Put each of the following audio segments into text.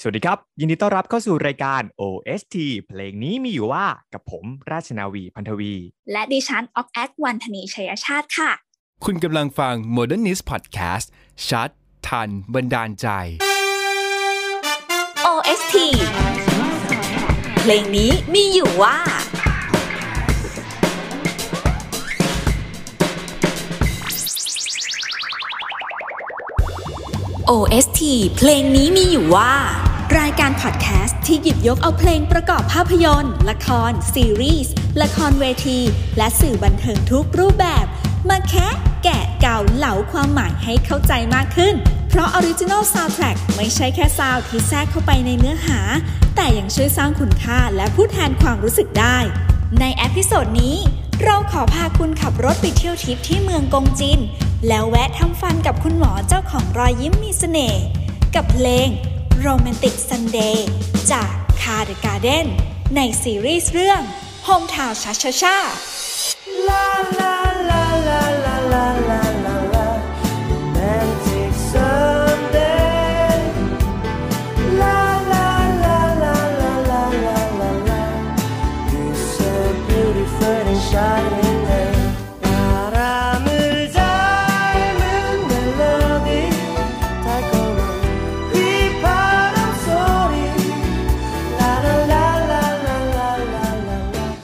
สวัสดีครับยินดีต้อนรับเข้าสู่รายการ OST เพลงนี้มีอยู่ว่ากับผมราชนาวีพันธวีและดิฉันออกแอควันธนีชัยชาติค่ะคุณกำลังฟัง Modernist Podcast ชัดทันบันดาลใจ OST เพลงนี้มีอยู่ว่าOST เพลงนี้มีอยู่ว่ารายการพอดแคสต์ที่หยิบยกเอาเพลงประกอบภาพยนตร์ละครซีรีส์ละครเวทีและสื่อบันเทิงทุกรูปแบบมาแคะแกะเกาเหลาความหมายให้เข้าใจมากขึ้นเพราะ Original Soundtrack ไม่ใช่แค่ซาวด์ที่แทรกเข้าไปในเนื้อหาแต่ยังช่วยสร้างคุณค่าและพูดแทนความรู้สึกได้ในเอพิโซดนี้เราขอพาคุณขับรถไปเที่ยวทริปที่เมืองกงจินแล้วแวะทำฟันกับคุณหมอเจ้าของรอยยิ้มมีเสน่ห์กับเพลง Romantic Sunday จาก Car the Garden ในซีรีส์เรื่อง Hometown Cha Cha Cha La la la la la la la la la Romantic Sunday La la la la la la la la la It's a beautiful and shining day 바람을 닮은 멜로디 달콤한 휘바람 소리 La la la la la la la la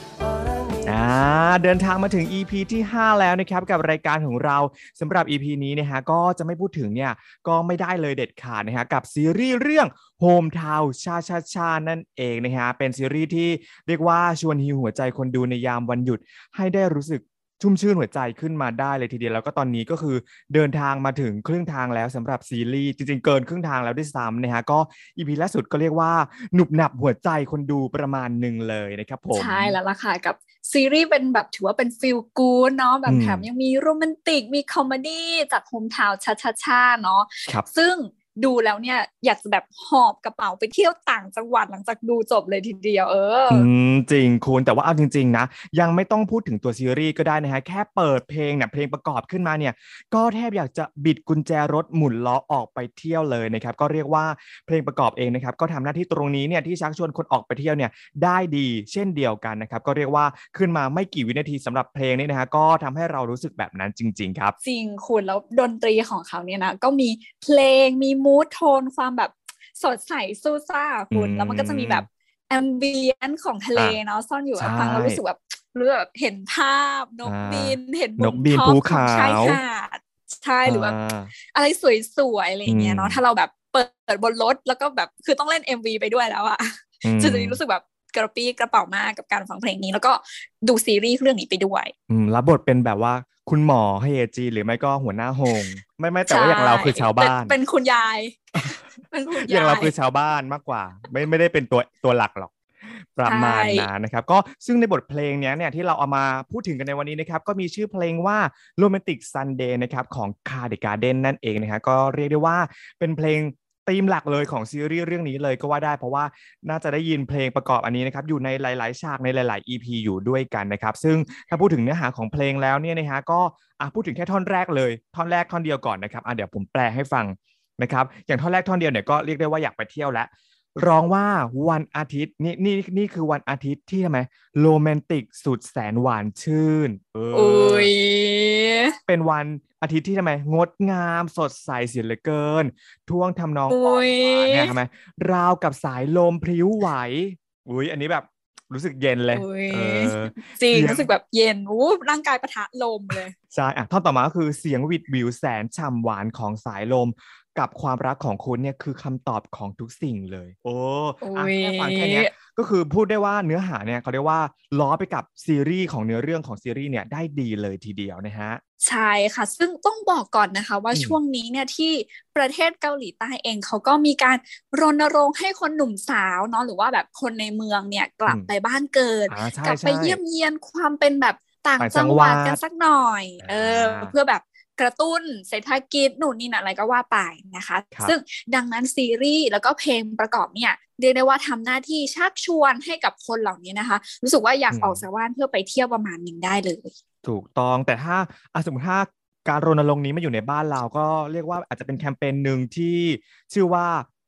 la เดินทางมาถึง EP ที่ 5 แล้วนะครับกับรายการของเราสำหรับ EP นี้นะฮะก็จะไม่พูดถึงเนี่ยก็ไม่ได้เลยเด็ดขาดนะฮะกับซีรีส์เรื่อง Hometown Cha Cha Cha นั่นเองนะฮะเป็นซีรีส์ที่เรียกว่าชวนฮีลหัวใจคนดูในยามวันหยุดให้ได้รู้สึกชุ่มชื่นหัวใจขึ้นมาได้เลยทีเดียวแล้วก็ตอนนี้ก็คือเดินทางมาถึงครึ่งทางแล้วสำหรับซีรีส์จริงๆเกินครึ่งทางแล้วด้วยซ้ำนะฮะก็ EP ล่าสุดก็เรียกว่าหนุบหนับหัวใจคนดูประมาณหนึ่งเลยนะครับผมใช่แล้วล่ะค่ะกับซีรีส์เป็นแบบถือว่าเป็นฟีลกู๊ดเนาะแบบแถมยังมีโรแมนติกมีคอมเมดี้จากโฮมทาวน์ชาเนาะซึ่งดูแล้วเนี่ยอยากจะแบบหอบกระเป๋าไปเที่ยวต่างจังหวัดหลังจากดูจบเลยทีเดียวจริงคุณแต่ว่าเอาจริงๆนะยังไม่ต้องพูดถึงตัวซีรีส์ก็ได้นะฮะแค่เปิดเพลงเนี่ยเพลงประกอบขึ้นมาเนี่ยก็แทบอยากจะบิดกุญแจรถหมุนล้อออกไปเที่ยวเลยนะครับก็เรียกว่าเพลงประกอบเองนะครับก็ทำหน้าที่ตรงนี้เนี่ยที่ชักชวนคนออกไปเที่ยวเนี่ยได้ดีเช่นเดียวกันนะครับก็เรียกว่าขึ้นมาไม่กี่วินาทีสำหรับเพลงนี้นะฮะก็ทำให้เรารู้สึกแบบนั้นจริงๆครับจริงคุณแล้วดนตรีของเขาเนี่ยนะก็มีเพลงมีมูดโทนความแบบสดใสซู่ซ่าคุณแล้วมันก็จะมีแบบแอมเบียนของทะเลเนาะซ่อนอยู่ฟังแล้วรู้สึกแบบเห็นภาพนกบินเห็นนกบินภูเขาชายหาดใช่หรือแบบอะไรสวยๆอะไรอย่างเงี้ยเนาะถ้าเราแบบเปิดบนรถแล้วก็แบบคือต้องเล่น MV ไปด้วยแล้วอะจะรู้สึกแบบกระปี้กระเป๋ามากกับการฟังเพลงนี้แล้วก็ดูซีรีส์เรื่องนี้ไปด้วยรับบทเป็นแบบว่าคุณหมอเฮจีหรือไม่ก็หัวหน้าโฮงไม่แต่ว่าอย่างเราคือชาวบ้านเป็นคุณยายเป็นคุณยายอย่างเราคือชาวบ้านมากกว่าไม่ได้เป็นตัวหลักหรอกประมาณนั้นนะครับก็ซึ่งในบทเพลงนี้เนี่ยที่เราเอามาพูดถึงกันในวันนี้นะครับก็มีชื่อเพลงว่า Romantic Sunday นะครับของ Car the Garden นั่นเองนะฮะก็เรียกได้ว่าเป็นเพลงธีมหลักเลยของซีรีส์เรื่องนี้เลยก็ว่าได้เพราะว่าน่าจะได้ยินเพลงประกอบอันนี้นะครับอยู่ในหลายๆฉากในหลายๆ EP อยู่ด้วยกันนะครับซึ่งถ้าพูดถึงเนื้อหาของเพลงแล้วเนี่ยนะฮะก็พูดถึงแค่ท่อนแรกเลยท่อนแรกท่อนเดียวก่อนนะครับเดี๋ยวผมแปลให้ฟังนะครับอย่างท่อนแรกท่อนเดียวเนี่ยก็เรียกได้ว่าอยากไปเที่ยวแล้วร้องว่าวันอาทิตย์นี่คือวันอาทิตย์ที่ทำไมโรแมนติกสุดแสนหวานชื่นเป็นวันอาทิตย์ที่ทำไมงดงามสดใสเสียเหลือเกินท่วงทำนองอ่อนหวานเนี่ยทำไมราวกับสายลมพลิ้วไหวอันนี้แบบรู้สึกเย็นเลยจริงรู้สึกแบบเย็นร่างกายปะทะลมเลยใช่ท่อนต่อมาก็คือเสียงวิดวิวแสนฉ่ำหวานของสายลมกับความรักของคุณเนี่ยคือคำตอบของทุกสิ่งเลยแค่ฟังแค่นี้ก็คือพูดได้ว่าเนื้อหาเนี่ยเขาเรียกว่าล้อไปกับซีรีส์ของเนื้อเรื่องของซีรีส์เนี่ยได้ดีเลยทีเดียวนะฮะใช่ค่ะซึ่งต้องบอกก่อนนะคะว่าช่วงนี้เนี่ยที่ประเทศเกาหลีใต้เองเขาก็มีการรณรงค์ให้คนหนุ่มสาวเนาะหรือว่าแบบคนในเมืองเนี่ยกลับไปบ้านเกิดกลับไปเยี่ยมเยียนความเป็นแบบต่างจังหวัดกันสักหน่อยเพื่อแบบกระตุ้นเศรษฐกิจนู่นนี่นั่นอะไรก็ว่าไปนะคะซึ่งดังนั้นซีรีส์แล้วก็เพลงประกอบเนี่ยเรียกได้ว่าทำหน้าที่ชักชวนให้กับคนเหล่านี้นะคะรู้สึกว่าอยากออกจากบ้านเพื่อไปเที่ยวประมาณนึงได้เลยถูกต้องแต่ถ้าสมมติถ้าการรณรงค์นี้มาอยู่ในบ้านเราก็เรียกว่าอาจจะเป็นแคมเปญหนึ่งที่ชื่อว่า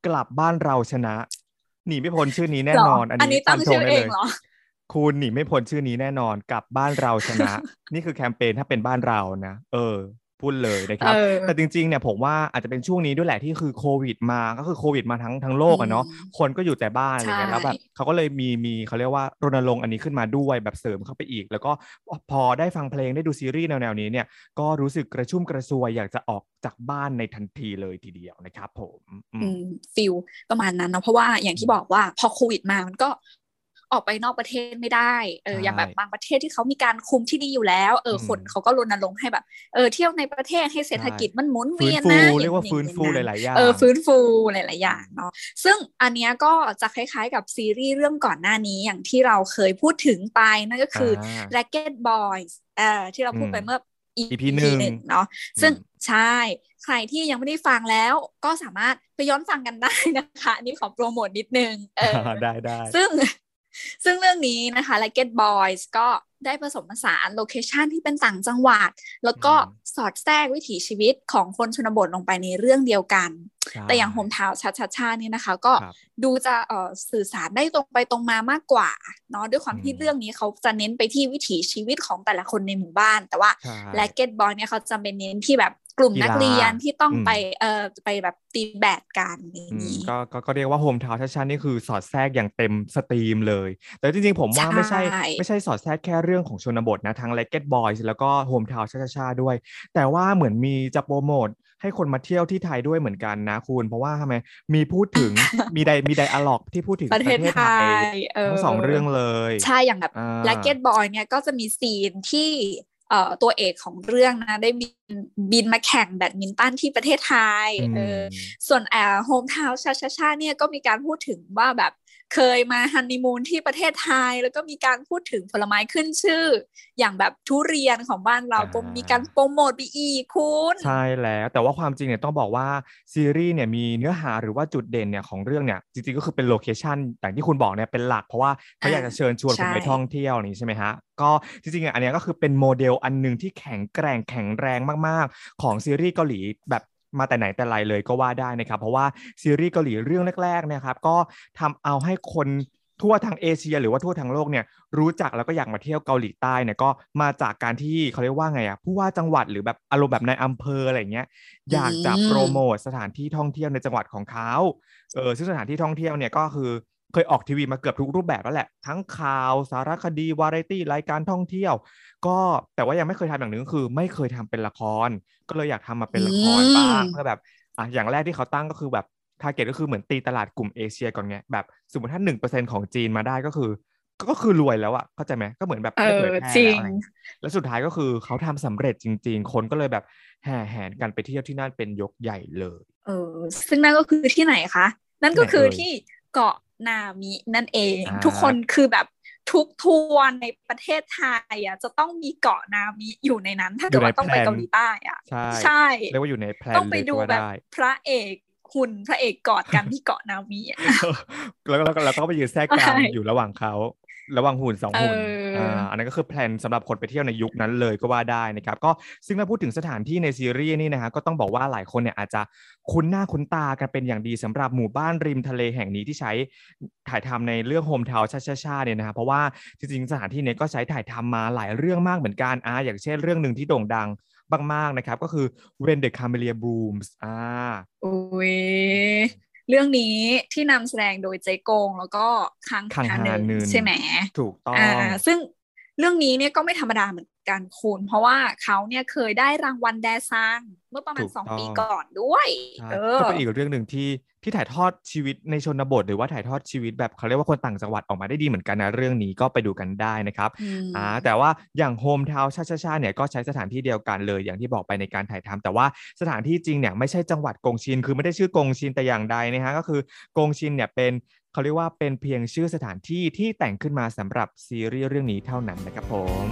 กลับบ้านเราชนะหนีไม่พ้นชื่อนี้แน่นอนอันนี้ตั้งชื่อเองเหรอคุณหนีไม่พ้นชื่อนี้แน่นอนกลับบ้านเราชนะ นี่คือแคมเปญถ้าเป็นบ้านเรานะพูดเลยนะครับแต่จริงๆเนี่ยผมว่าอาจจะเป็นช่วงนี้ด้วยแหละที่คือโควิดมาก็คือโควิดมาทั้งโลกอะเนาะคนก็อยู่แต่บ้านอะไรเงี้ยแล้วแบบเขาก็เลยมีเขาเรียกว่ารณรงค์อันนี้ขึ้นมาด้วยแบบเสริมเข้าไปอีกแล้วก็พอได้ฟังเพลงได้ดูซีรีส์แนวๆนี้เนี่ยก็รู้สึกกระชุ่มกระซวยอยากจะออกจากบ้านในทันทีเลยทีเดียวนะครับผมฟิลประมาณนั้นเนาะเพราะว่าอย่างที่บอกว่าพอโควิดมามันก็ออกไปนอกประเทศไม่ได้อย่างแบบบางประเทศที่เขามีการคุมที่ดีอยู่แล้วคนเขาก็รณรงค์ให้แบบเที่ยวในประเทศให้เศรษฐกิจมันหมุนเวียนนะเรียกว่าฟื้นฟูหลายๆอย่างฟื้นฟูหลายๆอย่างเนาะซึ่งอันเนี้ยก็จะคล้ายๆกับซีรีส์เรื่องก่อนหน้านี้อย่างที่เราเคยพูดถึงไปนั่นก็คือ Racket Boys ที่เราพูดไปเมื่อ EP 1เนาะซึ่งใช่ใครที่ยังไม่ได้ฟังแล้วก็สามารถไปย้อนฟังกันได้นะคะนี่ขอโปรโมทนิดนึงได้ซึ่งเรื่องนี้นะคะ Racket Boys ก็ได้ผสมผสานโลเคชันที่เป็นต่างจังหวัดแล้วก็สอดแทรกวิถีชีวิตของคนชนบทลงไปในเรื่องเดียวกันแต่อย่างโฮมทาวน์ชานี่นะคะก็ดูจะสื่อสารได้ตรงไปตรงมามากกว่าเนาะด้วยความที่เรื่องนี้เขาจะเน้นไปที่วิถีชีวิตของแต่ละคนในหมู่บ้านแต่ว่า Racket Boys เนี่ยเขาจะเป็นเน้นที่แบบกลุ่มนักเรียนที่ต้องไปแบบตีแบดกันนี่ก็เรียกว่าโฮมทาวน์ชานี่คือสอดแทรกอย่างเต็มสตรีมเลยแต่จริงๆผมว่าไม่ใช่สอดแทรกแค่เรื่องของชนบทนะทั้ง Racket Boys แล้วก็โฮมทาวน์ชาด้วยแต่ว่าเหมือนมีจะโปรโมทให้คนมาเที่ยวที่ไทยด้วยเหมือนกันนะคุณเพราะว่าทำไมมีพูดถึงมีไดอะล็อกที่พูดถึงประเทศไทยทั้ง2เรื่องเลยใช่อย่างแบบ Racket Boys เนี่ยก็จะมีซีนที่ตัวเอกของเรื่องนะได้บินมาแข่งแบดมินตันที่ประเทศไทยส่วนโฮมทาวน์ชาเนี่ยก็มีการพูดถึงว่าแบบเคยมาฮันนีมูนที่ประเทศไทยแล้วก็มีการพูดถึงผลไม้ขึ้นชื่ออย่างแบบทุเรียนของบ้านเรามีการโปรโมทไปอีกคุณใช่แล้วแต่ว่าความจริงเนี่ยต้องบอกว่าซีรีส์เนี่ยมีเนื้อหาหรือว่าจุดเด่นเนี่ยของเรื่องเนี่ยจริงๆก็คือเป็นโลเคชั่นอย่างที่คุณบอกเนี่ยเป็นหลักเพราะว่าเขาอยากจะเชิญชวนคนไปท่องเที่ยวนี่ใช่ไหมฮะก็จริงๆอันนี้ก็คือเป็นโมเดลอันนึงที่แข็งแรงมากๆของซีรีส์เกาหลีแบบมาแต่ไหนแต่ไรเลยก็ว่าได้นะครับเพราะว่าซีรีส์เกาหลีเรื่องแรกๆเนี่ยครับก็ทำเอาให้คนทั่วทั้งเอเชียหรือว่าทั่วทั้งโลกเนี่ยรู้จักแล้วก็อยากมาเที่ยวเกาหลีใต้เนี่ยก็มาจากการที่เขาเรียกว่าไงผู้ว่าจังหวัดหรือแบบอารมณ์แบบในอำเภออะไรเงี้ยอยากจะโปรโมทสถานที่ท่องเที่ยวในจังหวัดของเขาซึ่งสถานที่ท่องเที่ยวเนี่ยก็คือเคยออกทีวีมาเกือบทุกรูปแบบแล้วแหละทั้งข่าวสารคดีวาไรตี้รายการท่องเที่ยวก็แต่ว่ายังไม่เคยทำอย่างนึงคือไม่เคยทำเป็นละครก็เลยอยากทำมาเป็นละครบ้างเพื่อแบบอย่างแรกที่เขาตั้งก็คือแบบทาร์เก็ตก็คือเหมือนตีตลาดกลุ่มเอเชียก่อนไงแบบสมมติถ้า 1% ของจีนมาได้ก็คือรวยแล้วอะเข้าใจไหมก็เหมือนแบบไม่เผยแพร่แล้วสุดท้ายก็คือเขาทำสำเร็จจริงๆคนก็เลยแบบแห่แหนกันไปเที่ยวที่นั่นเป็นยกใหญ่เลยซึ่งนั่นก็คือที่ไหนคะนั่นก็คือที่เกาะนามินั่นเองทุกคนคือแบบทุกทัวร์ในประเทศไทยจะต้องมีเกาะนามิอยู่ในนั้นถ้าเกิดว่าต้องไปเกาหลีใต้ใช่เรียกว่าอยู่ในแพลนต้องไปดูแบบพระเอกหุ่นพระเอกกอดกันที่เกาะนามิแล้วก็ไปยืนแทรกกลางอยู่ระหว่างเขาระหว่างหุ่น2หุ่นอันนั้นก็คือแพลนสำหรับคนไปเที่ยวในยุคนั้นเลยก็ว่าได้นะครับก็ซึ่งถ้าพูดถึงสถานที่ในซีรีส์นี่นะฮะก็ต้องบอกว่าหลายคนเนี่ยอาจจะคุ้นหน้าคุ้นตากันเป็นอย่างดีสำหรับหมู่บ้านริมทะเลแห่งนี้ที่ใช้ถ่ายทำในเรื่องโฮมทาวน์ชาเนี่ยนะฮะเพราะว่าจริงๆสถานที่นี้ก็ใช้ถ่ายทำมาหลายเรื่องมากเหมือนกันอย่างเช่นเรื่องนึงที่โด่งดังมากๆนะครับก็คือ When the Camellia Blooms โอ้ยเรื่องนี้ที่นำแสดงโดยเจกงแล้วก็คังฮานึนใช่ไหมถูกต้องซึ่งเรื่องนี้เนี่ยก็ไม่ธรรมดาเหมือนกันคุณเพราะว่าเขาเนี่ยเคยได้รางวัลแดซังเมื่อประมาณ2 ปีก่อนด้วยก็เป็นอีกเรื่องหนึ่งที่ถ่ายทอดชีวิตในชนบทหรือว่าถ่ายทอดชีวิตแบบเขาเรียกว่าคนต่างจังหวัดออกมาได้ดีเหมือนกันนะเรื่องนี้ก็ไปดูกันได้นะครับแต่ว่าอย่างโฮมทาวน์ชาเนี่ยก็ใช้สถานที่เดียวกันเลยอย่างที่บอกไปในการถ่ายทำแต่ว่าสถานที่จริงเนี่ยไม่ใช่จังหวัดกงชินคือไม่ได้ชื่อกงชินแต่อย่างใดนะฮะก็คือกงชินเนี่ยเป็นเขาเรียกว่าเป็นเพียงชื่อสถานที่ที่แต่งขึ้นมาสำหรับซีรีส์เรื่องนี้เท่านั้นนะครับผม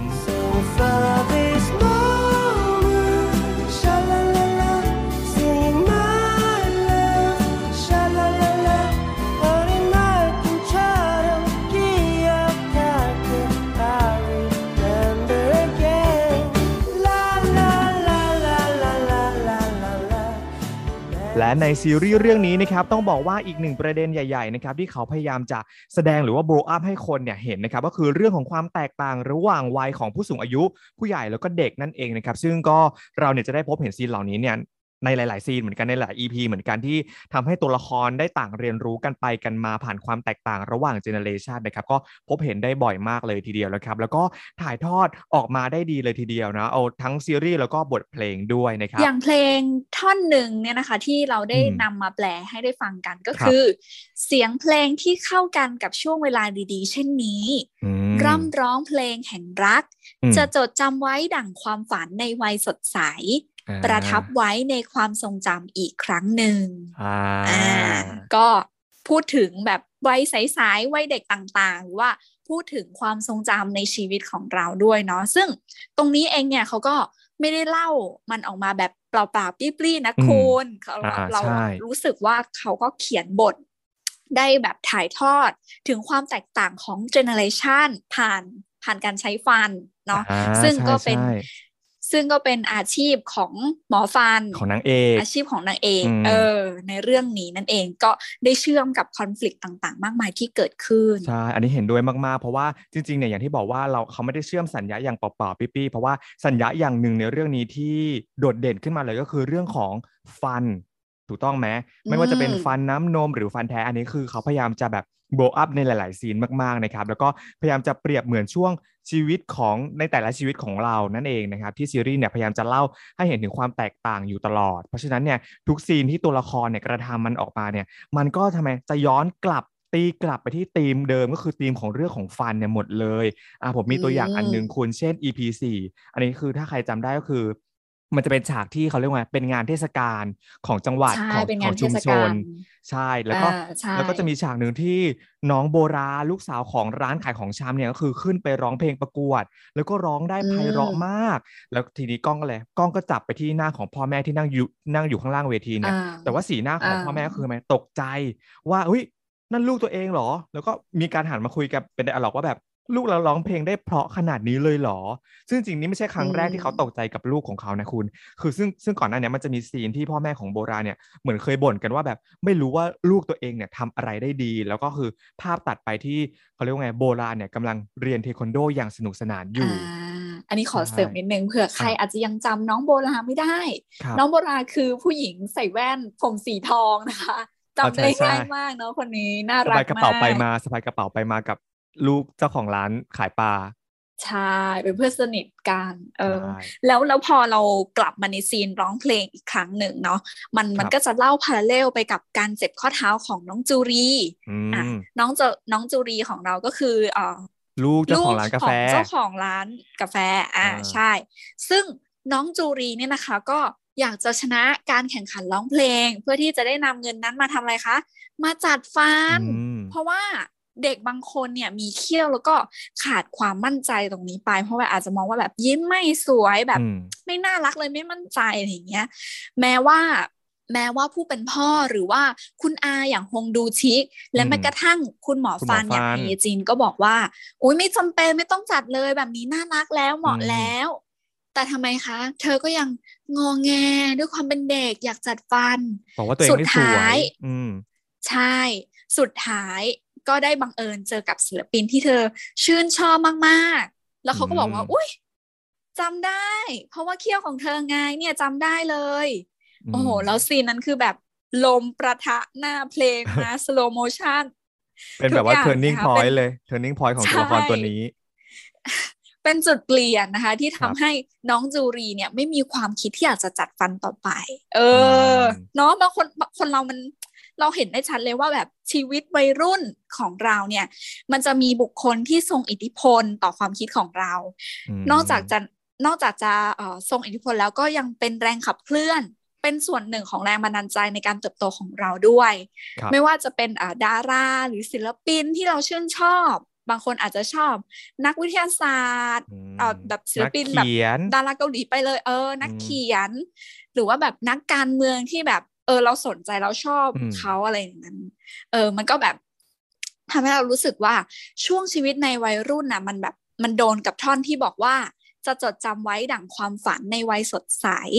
และในซีรีส์เรื่องนี้นะครับต้องบอกว่าอีกหนึ่งประเด็นใหญ่ๆนะครับที่เขาพยายามจะแสดงหรือว่า blow up ให้คนเนี่ยเห็นนะครับก็คือเรื่องของความแตกต่างระหว่างวัยของผู้สูงอายุผู้ใหญ่แล้วก็เด็กนั่นเองนะครับซึ่งก็เราเนี่ยจะได้พบเห็นซีนเหล่านี้เนี่ยในหลายๆซีนเหมือนกันในหลาย EP เหมือนกันที่ทำให้ตัวละครได้ต่างเรียนรู้กันไปกันมาผ่านความแตกต่างระหว่างเจเนอเรชันนะครับก็พบเห็นได้บ่อยมากเลยทีเดียวแล้วครับแล้วก็ถ่ายทอดออกมาได้ดีเลยทีเดียวนะเอาทั้งซีรีส์แล้วก็บทเพลงด้วยนะครับอย่างเพลงท่อนหนึ่งเนี่ยนะคะที่เราได้นำมาแปลให้ได้ฟังกันก็คือเสียงเพลงที่เข้ากันกับช่วงเวลาดีๆเช่นนี้ร่ำร้องเพลงแห่งรักจะจดจำไว้ดั่งความฝันในวัยสดใสประทับไว้ในความทรงจำอีกครั้งหนึ่งก็พูดถึงแบบวัยใสๆวัยเด็กต่างๆว่าพูดถึงความทรงจำในชีวิตของเราด้วยเนาะซึ่งตรงนี้เองเนี่ยเขาก็ไม่ได้เล่ามันออกมาแบบเปล่าๆปรี้ๆนะคุณเรารู้สึกว่าเขาก็เขียนบทได้แบบถ่ายทอดถึงความแตกต่างของเจเนอเรชันผ่านการใช้ฟันเนาะซึ่งก็เป็นอาชีพของหมอฟันของนางเอกอาชีพของนางเอกในเรื่องนี้นั่นเองก็ได้เชื่อมกับคอน FLICT ต่างๆมากมายที่เกิดขึ้นใช่อันนี้เห็นด้วยมากๆเพราะว่าจริงๆเนี่ยอย่างที่บอกว่าเขาไม่ได้เชื่อมสัญญาอย่างเปล่าๆปี้ๆเพราะว่าสัญญาอย่างหนึ่งในเรื่องนี้ที่โดดเด่นขึ้นมาเลยก็คือเรื่องของฟันถูกต้องไหมไม่ว่าจะเป็นฟันน้ำนมหรือฟันแท้อันนี้คือเขาพยายามจะแบบโบว์อัพในหลายๆซีนมากๆนะครับแล้วก็พยายามจะเปรียบเหมือนช่วงชีวิตของในแต่ละชีวิตของเรานั่นเองนะครับที่ซีรีส์เนี่ยพยายามจะเล่าให้เห็นถึงความแตกต่างอยู่ตลอดเพราะฉะนั้นเนี่ยทุกซีนที่ตัวละครเนี่ยกระทำมันออกมาเนี่ยมันก็ทำไมจะย้อนกลับตีกลับไปที่ธีมเดิมก็คือธีมของเรื่องของฟันเนี่ยหมดเลยผมมีตัวอย่างอันนึงคุณเช่น EP 4อันนี้คือถ้าใครจำได้ก็คือมันจะเป็นฉากที่เขาเรียกว่าเป็นงานเทศกาลของจังหวัดของชุมชนใช่แล้วก็จะมีฉากหนึ่งที่น้องโบราลูกสาวของร้านขายของชำเนี่ยก็คือขึ้นไปร้องเพลงประกวดแล้วก็ร้องได้ไพเราะมากแล้วทีนี้กล้องก็จับไปที่หน้าของพ่อแม่ที่นั่งอยู่ข้างล่างเวทีเนี่ยแต่ว่าสีหน้าของพ่อแม่คือตกใจว่าเฮ้ยนั่นลูกตัวเองเหรอแล้วก็มีการหันมาคุยกันเป็นไดอะล็อกว่าแบบลูกเราร้องเพลงได้เพราะขนาดนี้เลยเหรอซึ่งจริงนี้ไม่ใช่ครั้งแรกที่เขาตกใจกับลูกของเขานะคุณคือซึ่งก่อนหน้านี้มันจะมีซีนที่พ่อแม่ของโบราเนี่ยเหมือนเคยบ่นกันว่าแบบไม่รู้ว่าลูกตัวเองเนี่ยทำอะไรได้ดีแล้วก็คือภาพตัดไปที่เขาเรียกว่าไงโบราเนี่ยกำลังเรียนเทควันโดอย่างสนุกสนานอยู่อันนี้ขอเสริมนิดนึงเผื่อใครอาจจะยังจำน้องโบราไม่ได้น้องโบราคือผู้หญิงใส่แว่นผมสีทองนะคะจำได้ง่ายมากเนาะคนนี้น่ารักมากสะพายกระเป๋าไปมากับลูกเจ้าของร้านขายปลาใช่เป็นเพื่อนสนิทกันแล้วพอเรากลับมาในซีนร้องเพลงอีกครั้งหนึ่งเนาะมันก็จะเล่าพาราเรลไปกับการเจ็บข้อเท้าของน้องจูรีน้องจูรีของเราก็คือลูกเจ้าของร้านกาแฟเจ้าของร้านกาแฟใช่ซึ่งน้องจูรีเนี่ยนะคะก็อยากจะชนะการแข่งขันร้องเพลงเพื่อที่จะได้นำเงินนั้นมาทำอะไรคะมาจัดฟันเพราะว่าเด็กบางคนเนี่ยมีเขี้ยวแล้วก็ขาดความมั่นใจตรงนี้ไปเพราะว่าอาจจะมองว่าแบบยิ้มไม่สวยแบบไม่น่ารักเลยไม่มั่นใจอะไรอย่างเงี้ยแม้ว่าผู้เป็นพ่อหรือว่าคุณอาอย่างฮงดูชิและแม้กระทั่งคุณหมอฟันอย่างเฮจินก็บอกว่าอุ๊ยไม่จำเป็นไม่ต้องจัดเลยแบบนี้น่ารักแล้วเหมาะแล้วแต่ทำไมคะเธอก็ยังงอแงด้วยความเป็นเด็กอยากจัดฟันบอกว่าตัวเองไม่สวยใช่สุดท้ายก็ได้บังเอิญเจอกับศิลปินที่เธอชื่นชอบมากๆแล้วเขาก็บอกว่าอุ๊ยจำได้เพราะว่าเขี้ยวของเธอไงเนี่ยจำได้เลยโอ้โหแล้วซีนนั้นคือแบบลมประทะหน้าเพลงมาสโลโมชั่นเป็นแบบว่า turning point เลย turning point ของตัวละครตัวนี้เป็นจุดเปลี่ยนนะคะที่ทำให้น้องจูรีเนี่ยไม่มีความคิดที่อยากจะจัดฟันต่อไปเนาะบางคนเราเห็นได้ชัดเลยว่าแบบชีวิตวัยรุ่นของเราเนี่ยมันจะมีบุคคลที่ทรงอิทธิพลต่อความคิดของเรานอกจากจะทรงอิทธิพลแล้วก็ยังเป็นแรงขับเคลื่อนเป็นส่วนหนึ่งของแรงบันดาลใจในการเติบโตของเราด้วยไม่ว่าจะเป็นดาราหรือศิลปินที่เราชื่นชอบบางคนอาจจะชอบนักวิทยาศาสตร์แบบศิลปินแบบดาราเกาหลีไปเลยนักเขียนหรือว่าแบบนักการเมืองที่แบบเราสนใจเราชอบเขาอะไรอย่างนั้นมันก็แบบทำให้เรารู้สึกว่าช่วงชีวิตในวัยรุ่นน่ะมันแบบมันโดนกับท่อนที่บอกว่าจะจดจำไว้ดั่งความฝันในวัยสดใส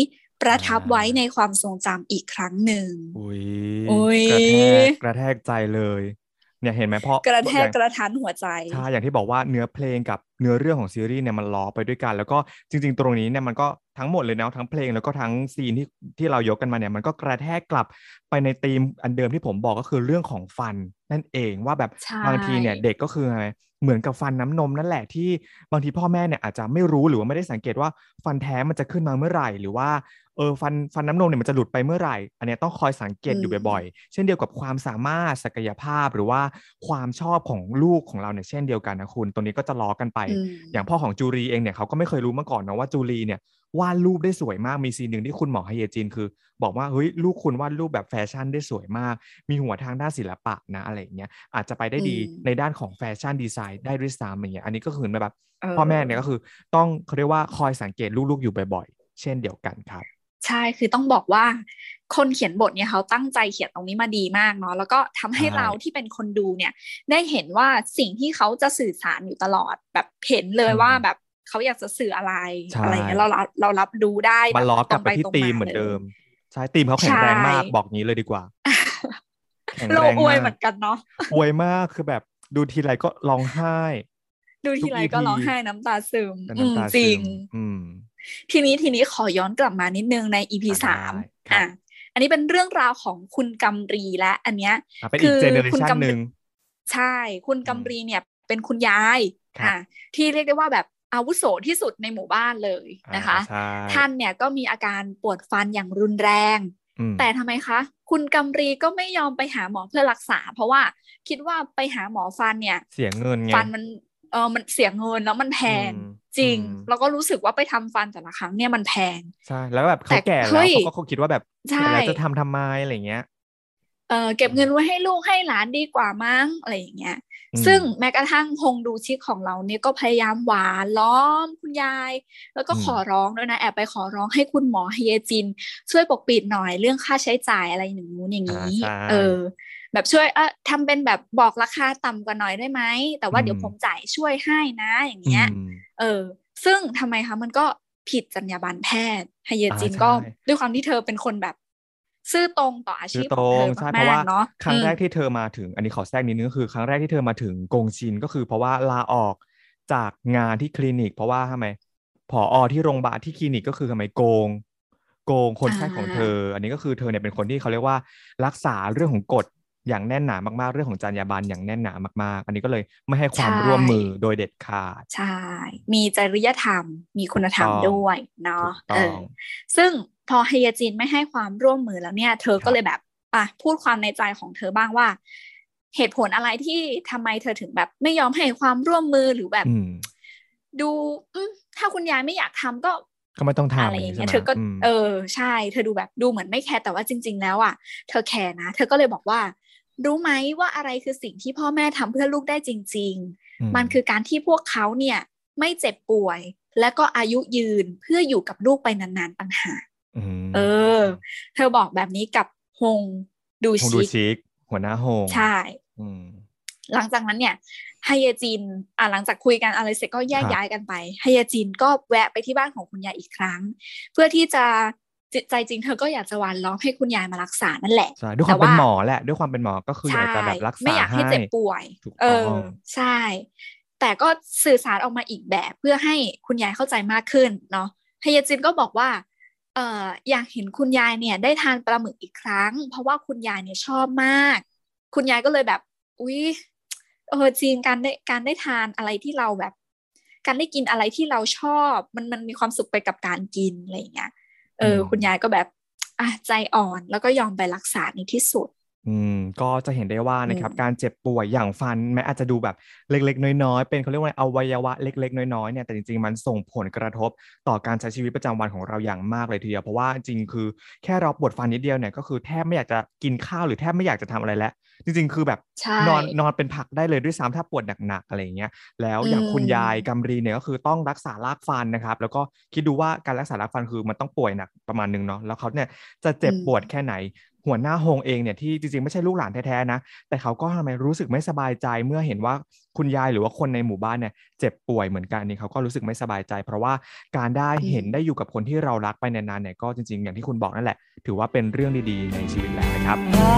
ประทับไว้ในความทรงจำอีกครั้งหนึ่งอุ้ยอุ้ยกระแทกใจเลยเนี่ยเห็นไหมเพราะกระแทอก ย่างกระทันหัวใจใช่อย่างที่บอกว่าเนื้อเพลงกับเนื้อเรื่องของซีรีส์เนี่ยมันล้อไปด้วยกันแล้วก็จริงๆตรงนี้เนี่ยมันก็ทั้งหมดเลยนะทั้งเพลงแล้วก็ทั้งซีนที่เรายกกันมาเนี่ยมันก็กระแทกกลับไปในธีมอันเดิมที่ผมบอกก็คือเรื่องของฟันนั่นเองว่าแบบใช่บางทีเนี่ยเด็กก็คือไงเหมือนกับฟันน้ำนมนั่นแหละที่บางทีพ่อแม่เนี่ยอาจจะไม่รู้หรือว่าไม่ได้สังเกตว่าฟันแท้มันจะขึ้นมาเมื่อไหร่หรือว่าฟันน้ำนมเนี่ยมันจะหลุดไปเมื่อไหร่อันเนี้ยต้องคอยสังเกตอยู่บ่อยๆเช่นเดียวกับความสามารถศักยภาพหรือว่าความชอบของลูกของเราเนี่ยเช่นเดียวกันนะคุณตัวนี้ก็จะล้อกันไปอย่างพ่อของจูรีเองเนี่ยเขาก็ไม่เคยรู้มาก่อนนะว่าจูรีเนี่ยวาดรูปได้สวยมากมีซีนหนึ่งที่คุณหมอไฮเยจินคือบอกว่าเฮ้ยลูกคุณวาดรูปแบบแฟชั่นได้สวยมากมีหัวทางด้านศิลปะนะอะไรอย่างเงี้ยอาจจะไปได้ดีในด้านของแฟชั่นดีไซน์ได้ด้วยซ้ำอย่างเงี้ยอันนี้ก็คือแบบพ่อแม่เนี่ยก็คือต้องเขาเรียกว่าคอยสังเกตลูกๆอยู่บ่อยๆเช่นเดียวกันครับใช่คือต้องบอกว่าคนเขียนบทเนี่ยเขาตั้งใจเขียนตรงนี้มาดีมากเนาะแล้วก็ทำให้เราที่เป็นคนดูเนี่ยได้เห็นว่าสิ่งที่เขาจะสื่อสารอยู่ตลอดแบบเห็นเลยว่าแบบเขาอยากจะสื่ออะไรอะไรเงี้ยเรารับรู้ได้มันล้อกลับไปที่ธีมเหมือนเดิมใช่ธีมเขาแข็งแรงมากบอกงี้เลยดีกว่าแข็งแรงมากอวยเหมือนกันเนาะอวยมากคือแบบดูทีไรก็ร้องไห้ดูทีไรก็ร้องไห้น้ำตาซึมจริงทีนี้ขอย้อนกลับมานิดนึงใน EP 3อันนี้เป็นเรื่องราวของคุณกำรีและอันเนี้ยคือคุณกำรีใช่คุณกำรีเนี่ยเป็นคุณยายที่เรียกได้ว่าแบบอาวุโสที่สุดในหมู่บ้านเลยนะคะท่านเนี่ยก็มีอาการปวดฟันอย่างรุนแรงแต่ทำไมคะคุณกำรีก็ไม่ยอมไปหาหมอเพื่อรักษาเพราะว่าคิดว่าไปหาหมอฟันเนี่ยเสียเงินไงฟันมันเสียเงินแล้วมันแพงจริงแล้วก็รู้สึกว่าไปทำฟันแต่ละครั้งเนี่ยมันแพงใช่แล้วแบบเขาแก่แล้วเขาก็คงคิดว่าแบบแล้วจะทำไมอะไรเงี้ยเก็บเงินไว้ให้ลูกให้หลานดีกว่ามั้งอะไรอย่างเงี้ยซึ่งแม้กระทั่งฮงดูชิของเราเนี่ยก็พยายามหวานล้อมคุณยายแล้วก็ขอร้องด้วยนะแอบไปขอร้องให้คุณหมอเฮเยจินช่วยปกปิดหน่อยเรื่องค่าใช้จ่ายอะไรอย่างนู้นอย่างนี้แบบช่วยทำเป็นแบบบอกราคาต่ำกว่าหน่อยได้ไหมแต่ว่าเดี๋ยวผมจ่ายช่วยให้นะอย่างเงี้ยซึ่งทำไมคะมันก็ผิดจรรยาบรรณแพทย์เฮเยจินก็ด้วยความที่เธอเป็นคนแบบซื่อตรงต่ออาชีพของเธอมากๆเนาะครั้งแรกที่เธอมาถึงอันนี้ขอแทรกนิดนึงก็คือครั้งแรกที่เธอมาถึงกงชินก็คือเพราะว่าลาออกจากงานที่คลินิกเพราะว่าทำไมผอ.ที่โรงพยาบาลที่คลินิกก็คือทำไมโกงคนไข้ของเธออันนี้ก็คือเธอเนี่ยเป็นคนที่เขาเรียกว่ารักษาเรื่องของกฎอย่างแน่นหนามากๆเรื่องของจรรยาบรรณอย่างแน่นหนามากๆอันนี้ก็เลยไม่ให้ความร่วมมือโดยเด็ดขาดใช่มีจริยธรรมมีคุณธรรมด้วยเนาะซึ่งพอเฮเยจินไม่ให้ความร่วมมือแล้วเนี่ยเธอก็เลยแบบพูดความในใจของเธอบ้างว่าเหตุผลอะไรที่ทำไมเธอถึงแบบไม่ยอมให้ความร่วมมือหรือแบบดูถ้าคุณยายไม่อยากทำก็ไม่ต้องทำอะไรอย่างเงี้ยเธอก็ใช่เธอดูแบบดูเหมือนไม่แคร์แต่ว่าจริงๆแล้วเธอแคร์นะเธอก็เลยบอกว่ารู้ไหมว่าอะไรคือสิ่งที่พ่อแม่ทำเพื่อลูกได้จริงๆมันคือการที่พวกเขาเนี่ยไม่เจ็บป่วยและก็อายุยืนเพื่ออยู่กับลูกไปนานๆต่างหากเธอบอกแบบนี้กับฮงดูชิกหัวหน้าฮงใช่หลังจากนั้นเนี่ยไฮเยจินหลังจากคุยกันอะไรเสร็จก็แยกย้ายกันไปไฮเยจินก็แวะไปที่บ้านของคุณยายอีกครั้งเพื่อที่จะใจจริงเธอก็อยากจะวานล้อมให้คุณยายมารักษานั่นแหละใช่ด้วยความเป็นหมอแหละด้วยความเป็นหมอก็คืออยากจะแบบรักษาไม่อยากให้เจ็บป่วยใช่แต่ก็สื่อสารออกมาอีกแบบเพื่อให้คุณยายเข้าใจมากขึ้นเนาะไฮเยจินก็บอกว่าอยากเห็นคุณยายเนี่ยได้ทานปลาหมึกอีกครั้งเพราะว่าคุณยายเนี่ยชอบมากคุณยายก็เลยแบบอุ๊ยจริงการได้ทานอะไรที่เราแบบการได้กินอะไรที่เราชอบมันมีความสุขไปกับการกินอะไรอย่างเงี้ยคุณยายก็แบบใจอ่อนแล้วก็ยอมไปรักษาในที่สุดก็จะเห็นได้ว่านะครับการเจ็บป่วยอย่างฟันแม้อาจจะดูแบบเล็กๆน้อยๆเป็นเขาเรียกว่าอวัยวะเล็กๆน้อยๆเนี่ยแต่จริงๆมันส่งผลกระทบต่อการใช้ชีวิตประจำวันของเราอย่างมากเลยทีเดียวเพราะว่าจริงคือแค่เราปวดฟันนิดเดียวเนี่ยก็คือแทบไม่อยากจะกินข้าวหรือแทบไม่อยากจะทำอะไรแล้วจริงๆคือแบบนอนเป็นผักได้เลยด้วยซ้ำถ้าปวดหนักๆอะไรอย่างเงี้ยแล้วอย่างคุณยายกำรีเนี่ยก็คือต้องรักษารากฟันนะครับแล้วก็คิดดูว่าการรักษารากฟันคือมันต้องป่วยหนักประมาณนึงเนาะแล้วเขาเนี่ยจะเจ็บปวดแค่ไหนหัวหน้าฮงเองเนี่ยที่จริงๆไม่ใช่ลูกหลานแท้ๆนะแต่เขาก็ทำไมรู้สึกไม่สบายใจเมื่อเห็นว่าคุณยายหรือว่าคนในหมู่บ้านเนี่ยเจ็บป่วยเหมือนกันนี่เขาก็รู้สึกไม่สบายใจ เพราะว่าการได้เห็นได้อยู่กับคนที่เรารักไปนานๆเนี่ยก็จริงๆอย่างที่คุณบอกนั่นแหละถือว่าเป็นเรื่องดีๆในชีวิตแล้วนะครับ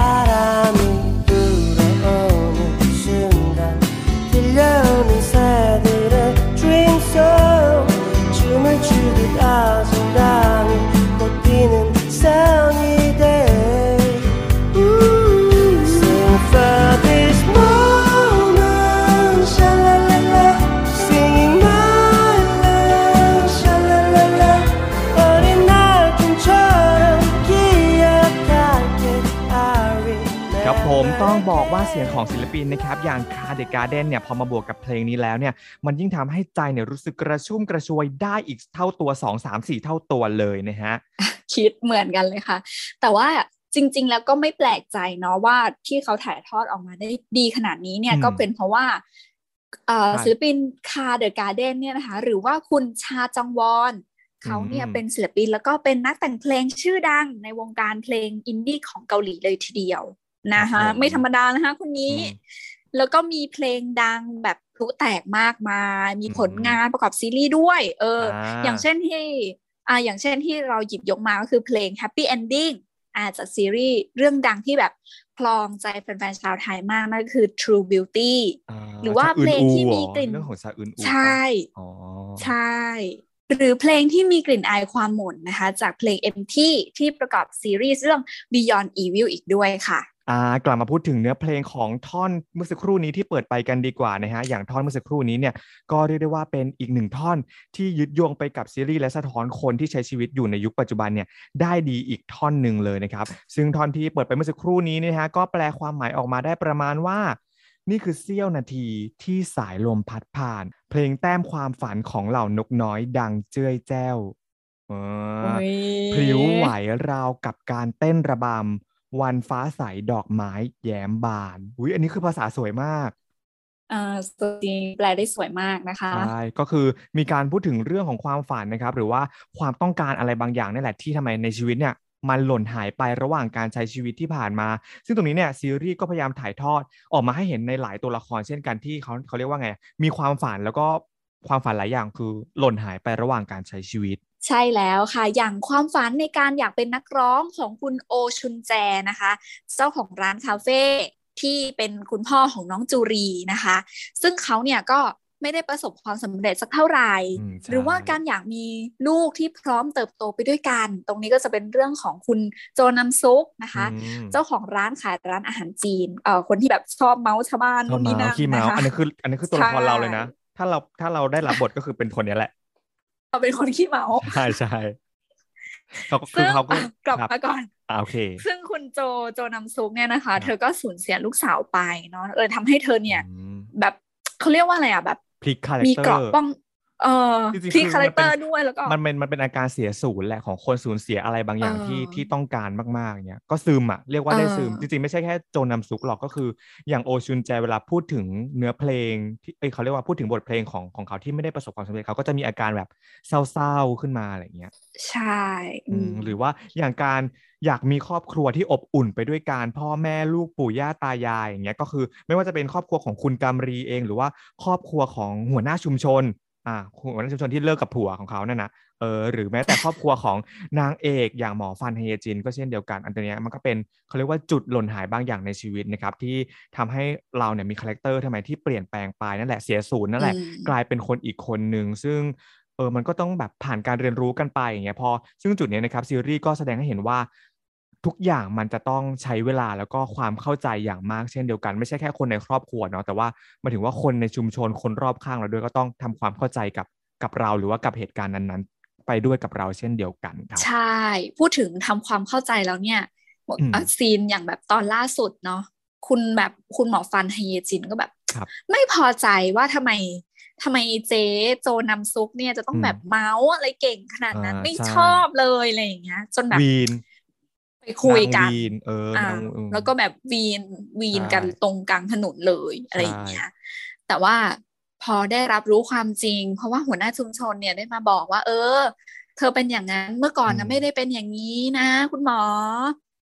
ผมต้องบอกว่าเสียงของศิลปินนะครับอย่าง Car The Garden เนี่ยพอมาบวกกับเพลงนี้แล้วเนี่ยมันยิ่งทำให้ใจเนี่ยรู้สึกกระชุ่มกระชวยได้อีกเท่าตัว2 3 4เท่าตัวเลยนะฮะคิดเหมือนกันเลยค่ะแต่ว่าจริงๆแล้วก็ไม่แปลกใจเนาะว่าที่เขาถ่ายทอดออกมาได้ดีขนาดนี้เนี่ยก็เป็นเพราะว่าศิลปิน Car The Garden เนี่ยนะคะหรือว่าคุณชาจังวอนเขาเนี่ยเป็นศิลปินแล้วก็เป็นนักแต่งเพลงชื่อดังในวงการเพลงอินดี้ของเกาหลีเลยทีเดียวนะคะไม่ธรรมดานะคะคนนี้แล้วก็มีเพลงดังแบบพลุแตกมากมายมีผลงานประกอบซีรีส์ด้วยอย่างเช่นที่เราหยิบยกมาก็คือเพลง Happy Ending จากซีรีส์เรื่องดังที่แบบคลองใจแฟนๆชาวไทยมากนั่นก็คือ True Beauty หรือว่าเพลงที่มีกลิ่นเรื่องของซาอึนอูใช่ใช่หรือเพลงที่มีกลิ่นอายความหม่นนะคะจากเพลง Empty ที่ประกอบซีรีส์เรื่อง Beyond Evil อีกด้วยค่ะกลับมาพูดถึงเนื้อเพลงของท่อนเมื่อสักครู่นี้ที่เปิดไปกันดีกว่านะฮะอย่างท่อนเมื่อสักครู่นี้เนี่ยก็เรียกได้ว่าเป็นอีกหนึ่งท่อนที่ยึดโยงไปกับซีรีส์และสะท้อนคนที่ใช้ชีวิตอยู่ในยุคปัจจุบันเนี่ยได้ดีอีกท่อนหนึ่งเลยนะครับซึ่งท่อนที่เปิดไปเมื่อสักครู่นี้นะฮะก็แปลความหมายออกมาได้ประมาณว่านี่คือเสี้ยวนาทีที่สายลมพัดผ่านเพลงแต้มความฝันของเหล่านกน้อยดังเจ้ยแจ้วพริ้วไหวราวกับการเต้นระบำวันฟ้าใสดอกไม้แย้มบานอันนี้คือภาษาสวยมากจริงแปลได้สวยมากนะคะใช่ก็คือมีการพูดถึงเรื่องของความฝันนะครับหรือว่าความต้องการอะไรบางอย่างนี่แหละที่ทำไมในชีวิตเนี่ยมันหล่นหายไประหว่างการใช้ชีวิตที่ผ่านมาซึ่งตรงนี้เนี่ยซีรีส์ก็พยายามถ่ายทอดออกมาให้เห็นในหลายตัวละครเช่นกันที่เขาเรียกว่าไงมีความฝันแล้วก็ความฝันหลายอย่างคือหล่นหายไประหว่างการใช้ชีวิตใช่แล้วค่ะอย่างความฝันในการอยากเป็นนักร้องของคุณโอชุนแจนะคะเจ้าของร้านคาเฟ่ที่เป็นคุณพ่อของน้องจูรีนะคะซึ่งเขาเนี่ยก็ไม่ได้ประสบความสำเร็จสักเท่าไหร่หรือว่าการอยากมีลูกที่พร้อมเติบโตไปด้วยกันตรงนี้ก็จะเป็นเรื่องของคุณโจนัมซุกนะคะเจ้าของร้านขายร้านอาหารจีนคนที่แบบชอบเมาส์ชาวบ้านชอบเมาส์ขี้เมาส์อันนี้คือตัวละครเราเลยนะถ้าเราได้รับบทก็คือเป็นคนนี้แหละเราเป็นคนขี้เมาใช่เขาก็กลับมาก่อนโอเคซึ่งคุณโจนัมซุกเนี่ยนะคะเธอก็สูญเสียลูกสาวไปเนาะทำให้เธอเนี่ยแบบเขาเรียกว่าอะไรแบบพลิกคาแรคเตอร์มีเกราะป้องพลิกคาแรคเตอร์ด้วยแล้วก็มันเป็นอาการเสียศูนย์แหละของคนสูญเสียอะไรบางอย่างที่ต้องการมากๆเนี่ยก็ซึมเรียกว่าได้ซึมจริงๆไม่ใช่แค่โจนัมซุกหรอกก็คืออย่างโอชุนแจเวลาพูดถึงเนื้อเพลงที่เขาเรียกว่าพูดถึงบทเพลงของเขาที่ไม่ได้ประสบความสำเร็จเขาก็จะมีอาการแบบเศร้าๆขึ้นมาอะไรเงี้ยใช่หรือว่าอย่างการอยากมีครอบครัวที่อบอุ่นไปด้วยกันพ่อแม่ลูกปู่ย่าตายายอย่างเงี้ยก็คือไม่ว่าจะเป็นครอบครัวของคุณกำรีเองหรือว่าครอบครัวของหัวหน้าชุมชนหัวหน้าชุมชนที่เลิกกับผัวของเขานั่นนะหรือแม้แต่ครอบครัวของนางเอกอย่างหมอฟันเฮเยจินก็เช่นเดียวกันอันนี้มันก็เป็นเขาเรียกว่าจุดหล่นหายบางอย่างในชีวิตนะครับที่ทำให้เราเนี่ยมีคาแรคเตอร์ทำไมที่เปลี่ยนแปลงไปนั่นแหละเสียศูนย์นั่นแหละกลายเป็นคนอีกคนนึงซึ่งมันก็ต้องแบบผ่านการเรียนรู้กันไปอย่างเงี้ยพอซึ่งจุดนี้นะครับซีรีส์ก็แสดงให้เห็นว่าทุกอย่างมันจะต้องใช้เวลาแล้วก็ความเข้าใจอย่างมากเช่นเดียวกันไม่ใช่แค่คนในครอบครัวเนาะแต่ว่าหมายถึงว่าคนในชุมชนคนรอบข้างเราด้วยก็ต้องทำความเข้าใจกับเราหรือว่ากับเหตุการณ์นั้นๆไปด้วยกับเราเช่นเดียวกันครับใช่พูดถึงทำความเข้าใจแล้วเนี่ยซีนอย่างแบบตอนล่าสุดเนาะคุณหมอฟันเฮเยจินก็แบบไม่พอใจว่าทำไมเจ๊โจนัมซุกเนี่ยจะต้องแบบเมาส์อะไรเก่งขนาดนั้นไม่ชอบเลยอะไรอย่างเงี้ยจนแบบไปคุยกันแล้วก็แบบวีนกันตรงกลางถนนเลยอะไรอย่างเงี้ยแต่ว่าพอได้รับรู้ความจริงเพราะว่าหัวหน้าชุมชนเนี่ยได้มาบอกว่าเธอเป็นอย่างนั้นเมื่อก่อนนะไม่ได้เป็นอย่างนี้นะคุณหมอ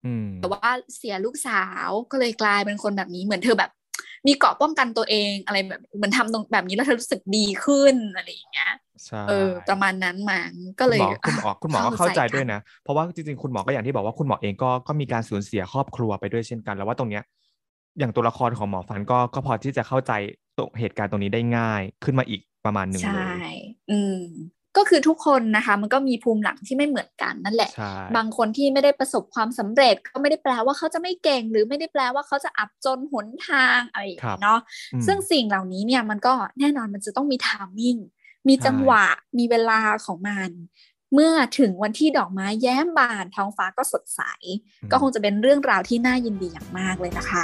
แต่ว่าเสียลูกสาวก็เลยกลายเป็นคนแบบนี้เหมือนเธอแบบมีเกราะป้องกันตัวเองอะไรแบบเหมือนทำตรงแบบนี้แล้วเธอรู้สึกดีขึ้นอะไรอย่างเงี้ยใช่ประมาณนั้นมันก็เลยคุณหมอก็เข้าใจด้วยนะเพราะว่าจริงๆคุณหมอก็อย่างที่บอกว่าคุณหมอเองก็มีการสูญเสียครอบครัวไปด้วยเช่นกันแล้วว่าตรงเนี้ยอย่างตัวละครของหมอฟันก็พอที่จะเข้าใจตัวเหตุการณ์ตรงนี้ได้ง่ายขึ้นมาอีกประมาณหนึ่งเลยใช่ก็คือทุกคนนะคะมันก็มีภูมิหลังที่ไม่เหมือนกันนั่นแหละบางคนที่ไม่ได้ประสบความสำเร็จก็ไม่ได้แปลว่าเขาจะไม่เก่งหรือไม่ได้แปลว่าเขาจะอับจนหนทางอะไรอย่างนี้เนาะซึ่งสิ่งเหล่านี้เนี่ยมันก็แน่นอนมันจะต้องมีไทมิ่งมีจังหวะมีเวลาของมันเมื่อถึงวันที่ดอกไม้แย้มบานท้องฟ้าก็สดใสก็คงจะเป็นเรื่องราวที่น่ายินดีอย่างมากเลยนะคะ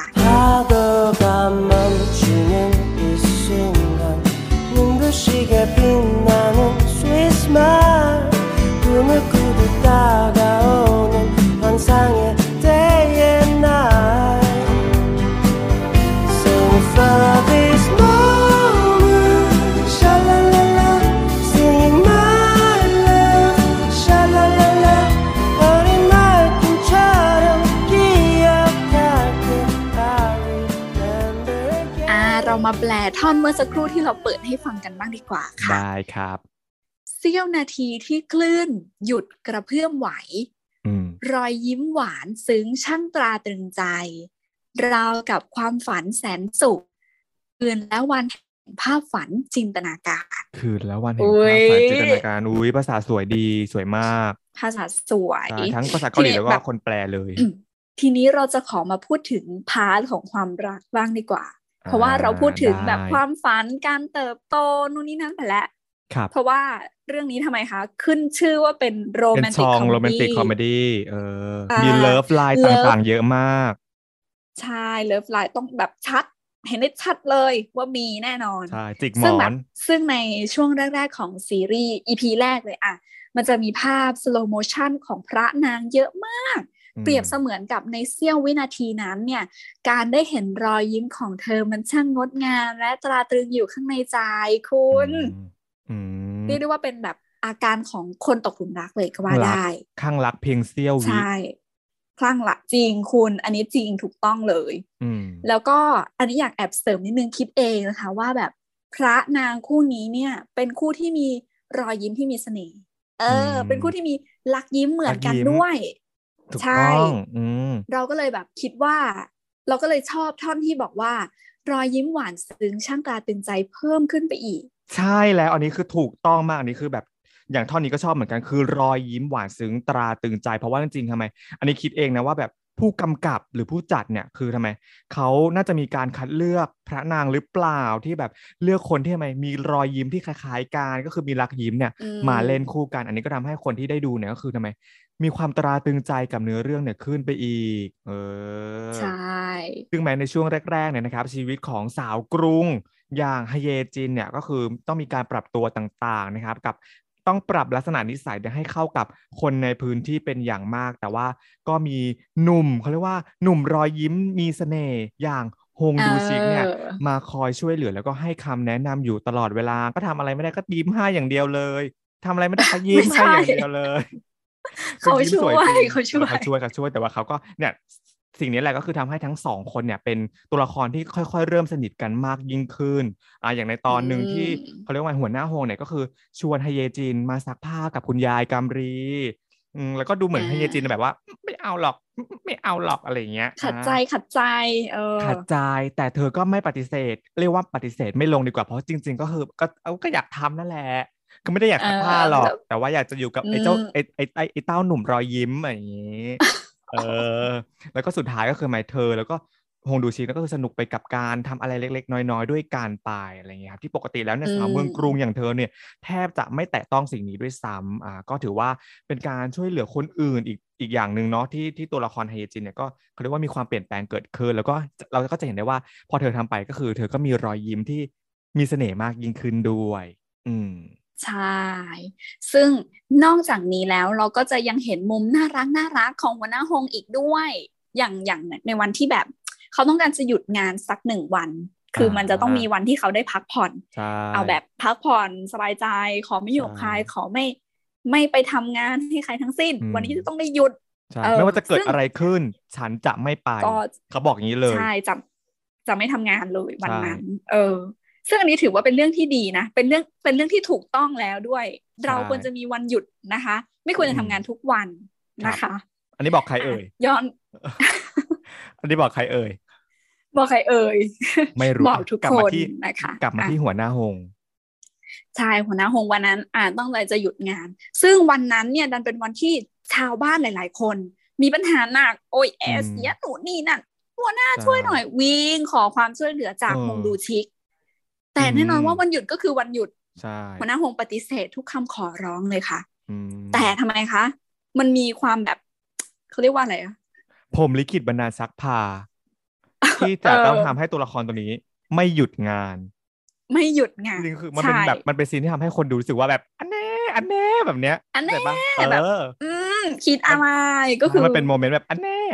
눈부시게 빛나는 Sweet smile 꿈을 꾸듯 다가오는 환상의 day and night Sing for this moment Sha-la-la-la Singing my love Sha-la-la-la 어린 날꿈처럼 기억할게 I remember again เรามาแปลท่อนเมื่อสักครู่ที่เราเปิดให้ฟังกันบ้างดีกว่าค่ะได้ครับเสี้ยวนาทีที่คลื่นหยุดกระเพื่อมไหวรอยยิ้มหวานซึ้งช่างตราตรึงใจราวกับความฝันแสนสุขคืนและวันแห่งภาพฝันจินตนาการคืนและวันแห่งภาพฝันจินตนาการภาษาสวยดีสวยมากภาษาสวยทั้งภาษาเกาหลีแล้วก็คนแปลเลยทีนี้เราจะขอมาพูดถึงพาร์ทของความรักบ้างดีกว่าเพราะว่าเราพูดถึงแบบความฝันการเติบโตนู่นนี่นั่นไปแล้วเพราะว่าเรื่องนี้ทำไมคะขึ้นชื่อว่าเป็นโรแมนติกคอมเมดี้มีเลิฟไลน์ต่างๆเยอะมากใช่เลิฟไลน์ต้องแบบชัดเห็นได้ชัดเลยว่ามีแน่นอนใช่จิกหมอนซึ่งในช่วงแรกๆของซีรีส์ EP แรกเลยมันจะมีภาพสโลโมชั่นของพระนางเยอะมากเปรียบเสมือนกับในเสี้ยววินาทีนั้นเนี่ยการได้เห็นรอยยิ้มของเธอมันช่างงดงามและตราตรึงอยู่ข้างในใจคุณเรียกได้ว่าเป็นแบบอาการของคนตกหลุมรักเลยก็ว่าได้คลั่งรักเพียงเสี้ยววิใช่คลั่งรักจริงคุณอันนี้จริงถูกต้องเลยแล้วก็อันนี้อยากแอบเสริมนิดนึงคิดเองนะคะว่าแบบพระนางคู่นี้เนี่ยเป็นคู่ที่มีรอยยิ้มที่มีเสน่ห์เป็นคู่ที่มีลักยิ้มเหมือนกันด้วยใช่เราก็เลยแบบคิดว่าเราก็เลยชอบท่อนที่บอกว่ารอยยิ้มหวานซึ้งช่างตราตรึงใจเพิ่มขึ้นไปอีกใช่แล้วอันนี้คือถูกต้องมากอันนี้คือแบบอย่างท่อนนี้ก็ชอบเหมือนกันคือรอยยิ้มหวานซึ้งตราตรึงใจเพราะว่าจริงๆทำไมอันนี้คิดเองนะว่าแบบผู้กำกับหรือผู้จัดเนี่ยคือทำไมเขาน่าจะมีการคัดเลือกพระนางหรือเปล่าที่แบบเลือกคนที่ทำไมมีรอยยิ้มที่คล้ายๆกันก็คือมีรักยิ้มเนี่ยมาเล่นคู่กันอันนี้ก็ทำให้คนที่ได้ดูเนี่ยก็คือทำไมมีความตราตรึงใจกับเนื้อเรื่องเนี่ยขึ้นไปอีกใช่ซึ่งแม้ในช่วงแรกๆเนี่ยนะครับชีวิตของสาวกรุงอย่างฮเยจินเนี่ยก็คือต้องมีการปรับตัวต่างๆนะครับกับต้องปรับลักษณะนิสัยให้เข้ากับคนในพื้นที่เป็นอย่างมากแต่ว่าก็มีหนุ่มเขาเรียกว่าหนุ่มรอยยิ้มมีเสน่ห์อย่างฮงดูชิกเนี่ยมาคอยช่วยเหลือแล้วก็ให้คำแนะนำอยู่ตลอดเวลาก็ทำอะไรไม่ได้ก็ยิ้มให้อย่างเดียวเลยทำอะไรไม่ได้ก็ยิ้มให้อย่างเดียวเลยเขาช่วยแต่ว่าเขาก็เนี่ยสิ่งนี้แหละก็คือทำให้ทั้งสองคนเนี่ยเป็นตัวละครที่ค่อยๆเริ่มสนิทกันมากยิ่งขึ้นอย่างในตอนหนึ่งที่เขาเรียกว่าหัวหน้าโฮงเนี่ยก็คือชวนฮเยจินมาซักผ้ากับคุณยายกัมรีแล้วก็ดูเหมือนฮเยจินแบบว่าไม่เอาหรอกอะไรอย่างเงี้ยขัดใจขัดใจแต่เธอก็ไม่ปฏิเสธเรียกว่าปฏิเสธไม่ลงดีกว่าเพราะจริงๆก็คือก็อยากทำนั่นแหละก็ไม่ได้อยากซักผ้าหรอกแต่ว่าอยากจะอยู่กับไอ้เจ้าไอ้เต้าหนุ่มรอยยิ้มอย่างงี้แล้วก็สุดท้ายก็คือหมายเธอแล้วก็ฮงดูชิก็คือสนุกไปกับการทำอะไรเล็กๆน้อยๆด้วยการไปอะไรเงี้ยครับที่ปกติแล้วเนี่ยสาวเมืองกรุงอย่างเธอเนี่ยแทบจะไม่แตะต้องสิ่งนี้ด้วยซ้ำก็ถือว่าเป็นการช่วยเหลือคนอื่นอีกอย่างหนึ่งเนาะที่ตัวละครไฮเยจินเนี่ยก็เขาเรียกว่ามีความเปลี่ยนแปลงเกิดขึ้นแล้วก็เราก็จะเห็นได้ว่าพอเธอทำไปก็คือเธอก็มีรอยยิ้มที่มีเสน่ห์มากยิ่งขึ้นด้วยใช่ซึ่งนอกจากนี้แล้วเราก็จะยังเห็นมุมน่ารักของหัวหน้าฮงอีกด้วยอย่างในวันที่แบบเขาต้องการจะหยุดงานสัก1 วันคือมันจะต้องมีวันที่เขาได้พักผ่อนเอาแบบพักผ่อนสบายใจขอไม่อยู่กับใครขอไม่ไปทำงานให้ใครทั้งสิ้นวันนี้จะต้องได้หยุดใช่ไม่ว่าจะเกิดอะไรขึ้นฉันจะไม่ไปเขาบอกอย่างนี้เลยใช่จะไม่ทำงานเลยวันนั้นซึ่งอันนี้ถือว่าเป็นเรื่องที่ดีนะเป็นเรื่องที่ถูกต้องแล้วด้วยเราควรจะมีวันหยุดนะคะไม่ควรจะทำงานทุกวันนะคะอันนี้บอกใครเอ่ยย้อนอันนี้บอกใครเอ่ยบอกใครเอ่ยไม่รู้บอกทุกคนนะคะกลับมาที่หัวหน้าฮงใช่หัวหน้าฮงวันนั้นตั้งใจจะหยุดงานซึ่งวันนั้นเนี่ยดันเป็นวันที่ชาวบ้านหลายๆคนมีปัญหาหนักโอ้ยเสียหนูนี่นั่นหัวหน้าช่วยหน่อยวิ่งขอความช่วยเหลือจากฮงดูชิกแต่แน่นอนว่าวันหยุดก็คือวันหยุดหัวหน้าฮงปฏิเสธทุกคำขอร้องเลยค่ะแต่ทำไมคะมันมีความแบบเขาเรียกว่าอะไรผมลิขิตบันดาลซักพาที่จะต้องทำให้ตัวละครตัวนี้ไม่หยุดงานจริงคือมันเป็นแบบมันเป็นซีนที่ทำให้คนดูรู้สึกว่าแบบอันแน่แบบเนี้ยอันแน่แบบคิดอะไรก็คือมันเป็นโมเมนต์แบบอันแน่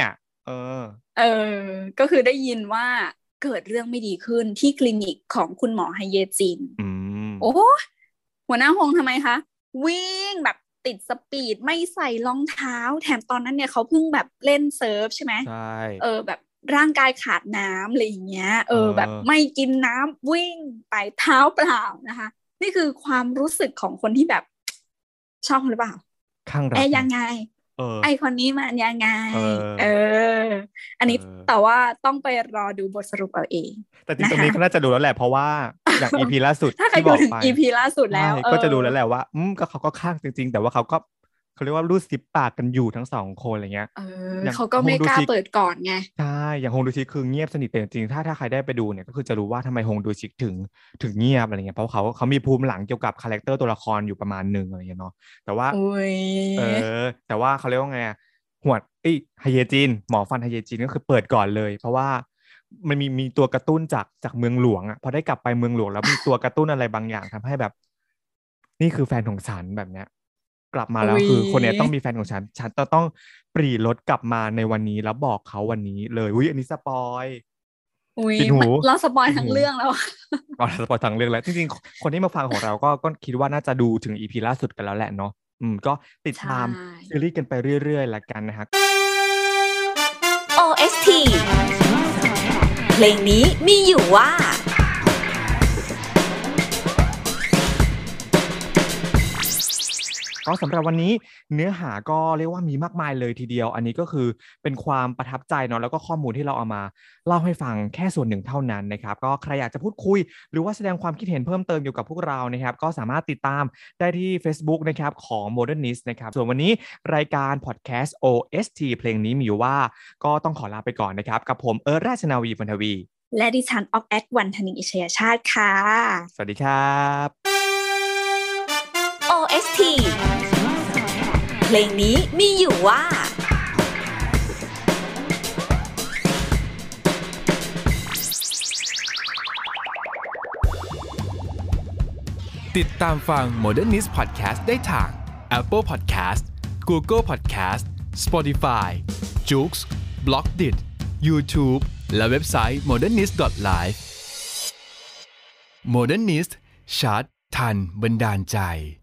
ก็คือได้ยินว่าเกิดเรื่องไม่ดีขึ้นที่คลินิกของคุณหมอไฮเยจินโอ้หัวหน้าฮงทำไมคะวิ่งแบบติดสปีดไม่ใส่รองเท้าแถมตอนนั้นเนี่ยเขาเพิ่งแบบเล่นเซิร์ฟใช่ไหมใช่แบบร่างกายขาดน้ำอะไรอย่างเงี้ยแบบไม่กินน้ำวิ่งไปเท้าเปล่านะคะนี่คือความรู้สึกของคนที่แบบชอบหรือเปล่าข้างรักยังไงไอคนนี้มันยังไงอันนี้แต่ว่าต้องไปรอดูบทสรุปเอาเองแต่จริงๆตรงนี้ก็น่าจะดูแล้วแหละเพราะว่าอย่าง EP ล่าสุดถ้าใครดูถึง EP ล่าสุดแล้วก็จะดูแล้วแหละว่าก็เขาก็ข้างจริงๆแต่ว่าเขาเรียกว่ารูดซิปปากกันอยู่ทั้งสองคนอะไรเงี้ยเขาก็ไม่กล้าเปิดก่อนไงใช่อย่างฮงดูชิคือเงียบสนิทแต่จริงๆถ้าใครได้ไปดูเนี่ยก็คือจะรู้ว่าทำไมฮงดูชิถึงเงียบอะไรเงี้ยเพราะเขามีภูมิหลังเกี่ยวกับคาแรคเตอร์ตัวละครอยู่ประมาณนึงอะไรเงี้ยเนาะแต่ว่าแต่ว่าเขาเรียกว่าไงหัวไฮเยจินหมอฟันไฮเยจินก็คือเปิดก่อนเลยเพราะว่ามันมีตัวกระตุ้นจากเมืองหลวงอ่ะพอได้กลับไปเมืองหลวงแล้วมีตัวกระตุ้นอะไรบางอย่างทำให้แบบนี่คือแฟนของฉันแบบเนี้ยกลับมาแล้วคือคนนี้ต้องมีแฟนของฉันต้องปรีรถกลับมาในวันนี้แล้วบอกเขาวันนี้เลยอันนี้สปอยเราสปอยทั้งเรื่องแล้วสปอยทั้งเรื่องแล้วจริงๆคนที่มาฟังของเราก็คิดว่าน่าจะดูถึง EP ล่าสุดกันแล้วแหละเนาะก็ติดตามซีรีส์กันไปเรื่อยๆละกันนะฮะ OST เพลงนี้มีอยู่ว่าก็สำหรับวันนี้เนื้อหาก็เรียกว่ามีมากมายเลยทีเดียวอันนี้ก็คือเป็นความประทับใจเนาะแล้วก็ข้อมูลที่เราเอามาเล่าให้ฟังแค่ส่วนหนึ่งเท่านั้นนะครับก็ใครอยากจะพูดคุยหรือว่าแสดงความคิดเห็นเพิ่มเติมเกี่ยวกับพวกเรานะครับก็สามารถติดตามได้ที่ Facebook นะครับของ Modernist นะครับส่วนวันนี้รายการพอดแคสต์ OST เพลงนี้มีอยู่ว่าก็ต้องขอลาไปก่อนนะครับกับผมราชนาวีปันทวีและดิฉันออกแอดวันธนินอิชยชาติค่ะสวัสดีครับ OST เพลงนี้มีอยู่ว่าติดตามฟัง Modernist Podcast ได้ทาง Apple Podcast Google Podcast Spotify Joox Blockdit YouTube และเว็บไซต์ modernist.live Modernist ชัดทันบันดาลใจ